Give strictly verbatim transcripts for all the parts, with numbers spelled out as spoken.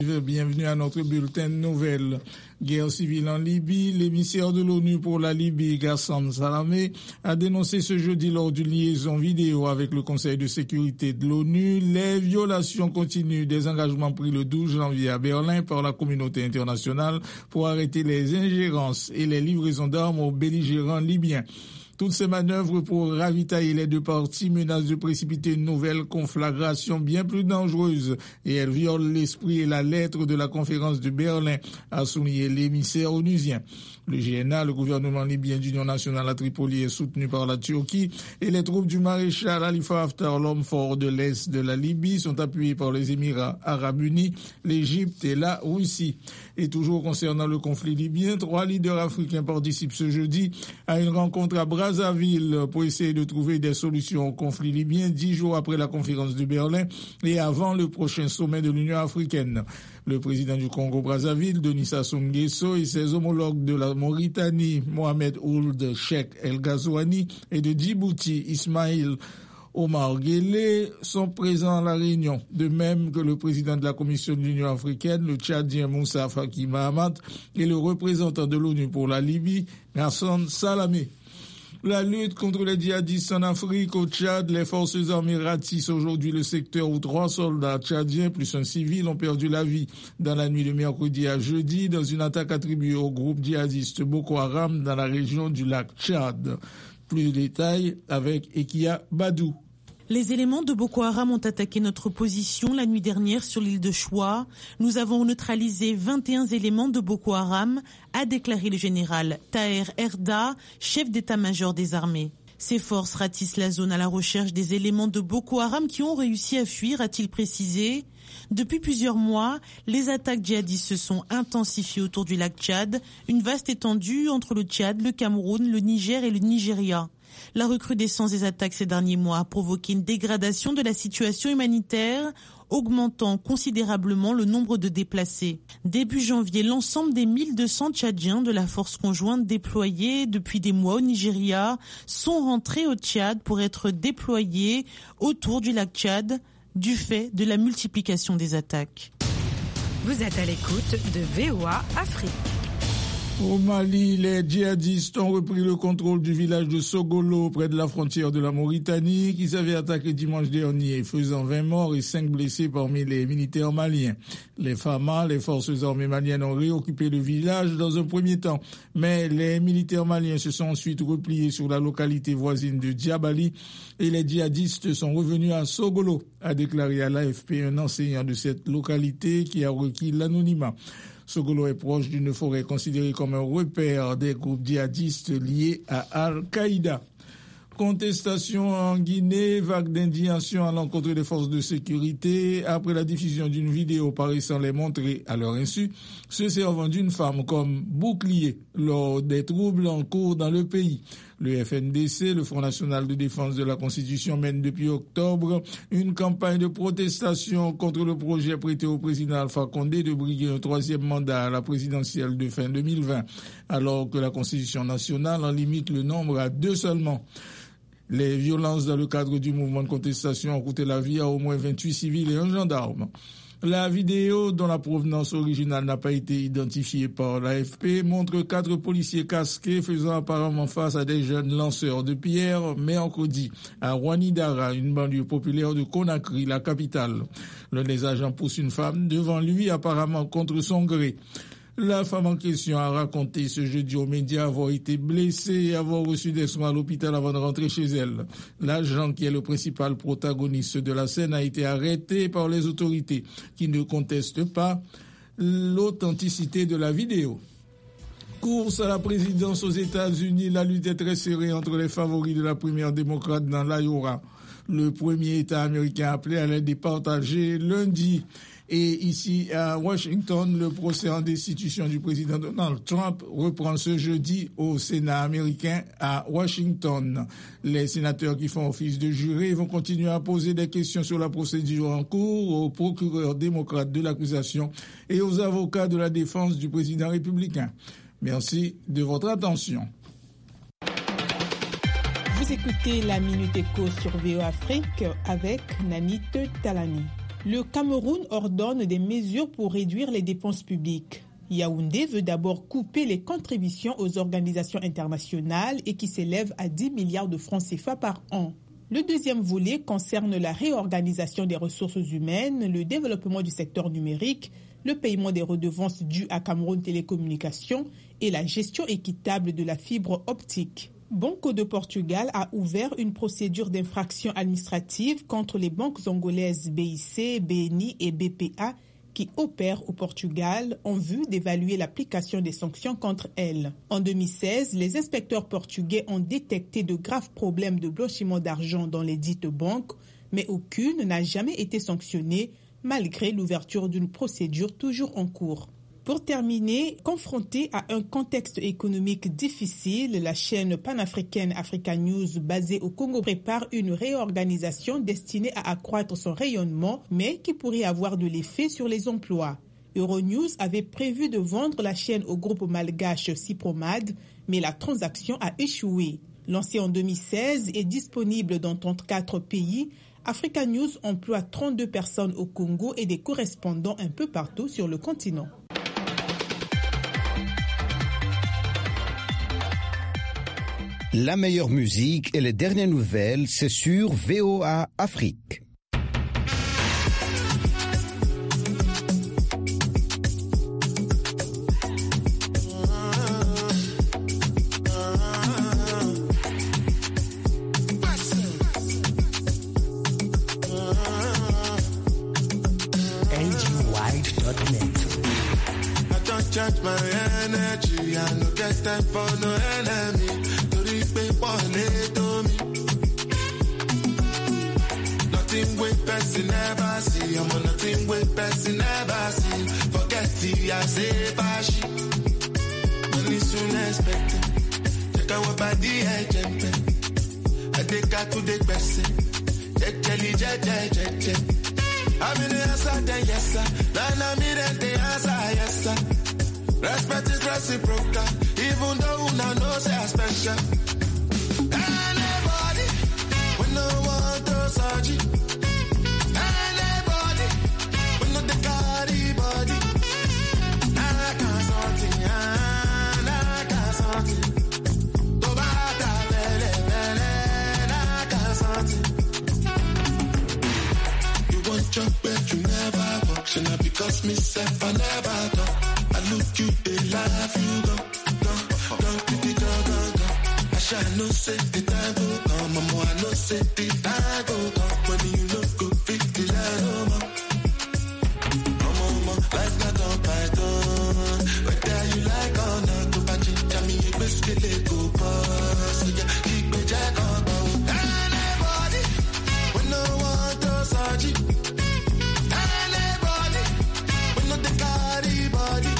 Bienvenue à notre bulletin de nouvelles. Guerre civile en Libye, l'émissaire de l'ONU pour la Libye, Ghassan Salamé, a dénoncé ce jeudi lors d'une liaison vidéo avec le Conseil de sécurité de l'ONU les violations continues des engagements pris le douze janvier à Berlin par la communauté internationale pour arrêter les ingérences et les livraisons d'armes aux belligérants libyens. Toutes ces manœuvres pour ravitailler les deux parties menacent de précipiter une nouvelle conflagration bien plus dangereuse et elles violent l'esprit et la lettre de la conférence de Berlin, a souligné l'émissaire onusien. Le G N A, le gouvernement libyen d'union nationale à Tripoli, est soutenu par la Turquie et les troupes du maréchal Khalifa Haftar, l'homme fort de l'Est de la Libye, sont appuyées par les Émirats arabes unis, l'Égypte et la Russie. Et toujours concernant le conflit libyen, trois leaders africains participent ce jeudi à une rencontre à Brazzaville pour essayer de trouver des solutions au conflit libyen dix jours après la conférence de Berlin et avant le prochain sommet de l'Union africaine. Le président du Congo-Brazzaville, Denis Sassou Nguesso, et ses homologues de la Mauritanie, Mohamed Ould Cheikh El Ghazouani, et de Djibouti, Ismaïl Omar Guelleh, sont présents à la réunion, de même que le président de la Commission de l'Union africaine, le Tchadien Moussa Faki Mahamat, et le représentant de l'ONU pour la Libye, Ghassan Salamé. La lutte contre les djihadistes en Afrique, au Tchad, les forces armées ratissent aujourd'hui le secteur où trois soldats tchadiens plus un civil ont perdu la vie dans la nuit de mercredi à jeudi dans une attaque attribuée au groupe djihadiste Boko Haram dans la région du lac Tchad. Plus de détails avec Ekia Badou. Les éléments de Boko Haram ont attaqué notre position la nuit dernière sur l'île de Choua. Nous avons neutralisé vingt et un éléments de Boko Haram, a déclaré le général Taher Erda, chef d'état-major des armées. Ces forces ratissent la zone à la recherche des éléments de Boko Haram qui ont réussi à fuir, a-t-il précisé. Depuis plusieurs mois, les attaques djihadistes se sont intensifiées autour du lac Tchad, une vaste étendue entre le Tchad, le Cameroun, le Niger et le Nigeria. La recrudescence des attaques ces derniers mois a provoqué une dégradation de la situation humanitaire, augmentant considérablement le nombre de déplacés. Début janvier, l'ensemble des mille deux cents Tchadiens de la force conjointe déployée depuis des mois au Nigeria sont rentrés au Tchad pour être déployés autour du lac Tchad du fait de la multiplication des attaques. Vous êtes à l'écoute de V O A Afrique. Au Mali, les djihadistes ont repris le contrôle du village de Sogolo, près de la frontière de la Mauritanie, qui s'avait attaqué dimanche dernier, faisant vingt morts et cinq blessés parmi les militaires maliens. Les F A M A, les forces armées maliennes, ont réoccupé le village dans un premier temps, mais les militaires maliens se sont ensuite repliés sur la localité voisine de Diabali et les djihadistes sont revenus à Sogolo, a déclaré à l'A F P un enseignant de cette localité qui a requis l'anonymat. Sogolo est proche d'une forêt considérée comme un repère des groupes djihadistes liés à Al-Qaïda. Contestation en Guinée, vague d'indignation à l'encontre des forces de sécurité après la diffusion d'une vidéo paraissant les montrer, à leur insu, se servant d'une femme comme bouclier lors des troubles en cours dans le pays. Le F N D C, le Front National de Défense de la Constitution, mène depuis octobre une campagne de protestation contre le projet prêté au président Alpha Condé de briguer un troisième mandat à la présidentielle de fin deux mille vingt, alors que la Constitution nationale en limite le nombre à deux seulement. Les violences dans le cadre du mouvement de contestation ont coûté la vie à au moins vingt-huit civils et un gendarme. La vidéo, dont la provenance originale n'a pas été identifiée par l'A F P, montre quatre policiers casqués faisant apparemment face à des jeunes lanceurs de pierres mercredi à Ouanidara, une banlieue populaire de Conakry, la capitale. L'un des agents pousse une femme devant lui, apparemment contre son gré. La femme en question a raconté ce jeudi aux médias avoir été blessée et avoir reçu des soins à l'hôpital avant de rentrer chez elle. L'agent, qui est le principal protagoniste de la scène, a été arrêté par les autorités qui ne contestent pas l'authenticité de la vidéo. Course à la présidence aux États-Unis, la lutte est très serrée entre les favoris de la primaire démocrate dans l'Iowa. Le premier État américain appelé à les départager lundi. Et ici à Washington, le procès en destitution du président Donald Trump reprend ce jeudi au Sénat américain à Washington. Les sénateurs qui font office de jurés vont continuer à poser des questions sur la procédure en cours aux procureurs démocrates de l'accusation et aux avocats de la défense du président républicain. Merci de votre attention. Vous écoutez la Minute Éco sur V O Afrique avec Nanit Talani. Le Cameroun ordonne des mesures pour réduire les dépenses publiques. Yaoundé veut d'abord couper les contributions aux organisations internationales et qui s'élèvent à dix milliards de francs C F A par an. Le deuxième volet concerne la réorganisation des ressources humaines, le développement du secteur numérique, le paiement des redevances dues à Cameroun Télécommunications et la gestion équitable de la fibre optique. Banco de Portugal a ouvert une procédure d'infraction administrative contre les banques angolaises B I C, B N I et B P A qui opèrent au Portugal en vue d'évaluer l'application des sanctions contre elles. En deux mille seize, les inspecteurs portugais ont détecté de graves problèmes de blanchiment d'argent dans les dites banques, mais aucune n'a jamais été sanctionnée malgré l'ouverture d'une procédure toujours en cours. Pour terminer, confrontée à un contexte économique difficile, la chaîne panafricaine Africa News basée au Congo prépare une réorganisation destinée à accroître son rayonnement, mais qui pourrait avoir de l'effet sur les emplois. Euronews avait prévu de vendre la chaîne au groupe malgache Cypromad, mais la transaction a échoué. Lancée en deux mille seize et disponible dans trente-quatre pays, Africa News emploie trente-deux personnes au Congo et des correspondants un peu partout sur le continent. La meilleure musique et les dernières nouvelles, c'est sur V O A Afrique. Charge my energy, I no get time for no enemy. To repay to me. Nothing with person never see. I'm on nothing with person never see. Forget the I say fashi. Money soon expected. Check out what body agent. I take out to the person. Check jelly, check, check, check, check. I'm in the answer, then yes sir. Then I'm in the answer, yes sir. Respect is reciprocal, even though una know say I special. Anybody, we no want to search it. Anybody, we no the carry body. I can't something, I can't something. Tobata vele vele, I can't something. You want your bed, you never walk. Should not because myself I never talk. Look you, they laugh, you go, go, go, go, go, go, go. I shall no say the time go come, mama, I no say the time go come. When you look good, fit the line, oh, mama. Mama, mama, life not on python. Whether you like or not, to patch it, tell me you best get it, go, boss. So yeah, keep me jack on, go. Anybody, we no want to search it. Anybody, we no the carry body.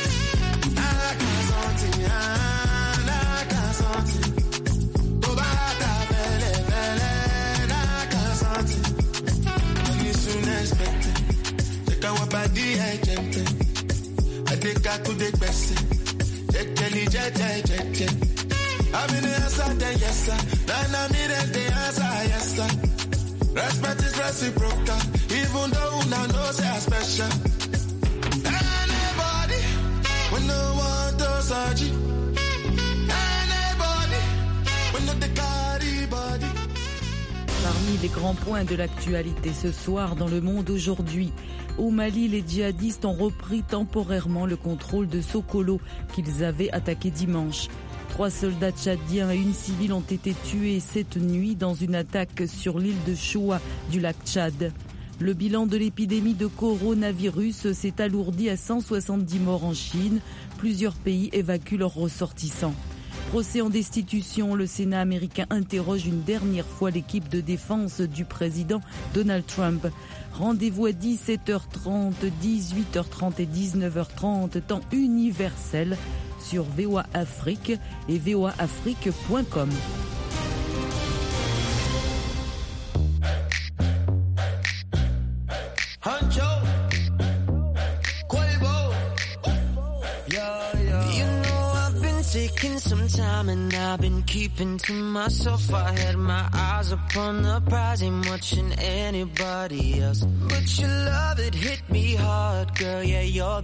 I could take best. Check, jelly, check, check, check, check. I'm in the answer, then yes, sir. Then I'm in the answer, yes, sir. Respect is reciprocal, even though una know say I special. Anybody, we no want to search it. Anybody, we no the carry body. Parmi les grands points de l'actualité ce soir dans le monde aujourd'hui, au Mali, les djihadistes ont repris temporairement le contrôle de Sokolo qu'ils avaient attaqué dimanche. Trois soldats tchadiens et une civile ont été tués cette nuit dans une attaque sur l'île de Choua du lac Tchad. Le bilan de l'épidémie de coronavirus s'est alourdi à cent soixante-dix morts en Chine. Plusieurs pays évacuent leurs ressortissants. Procès en destitution, le Sénat américain interroge une dernière fois l'équipe de défense du président Donald Trump. Rendez-vous à dix-sept heures trente, dix-huit heures trente et dix-neuf heures trente, temps universel sur V O A Afrique et v o a afrique point com. taking some time and I've been keeping to myself. I had my eyes upon the prize, ain't watching anybody else. But your love, it hit me hard, girl, yeah, you're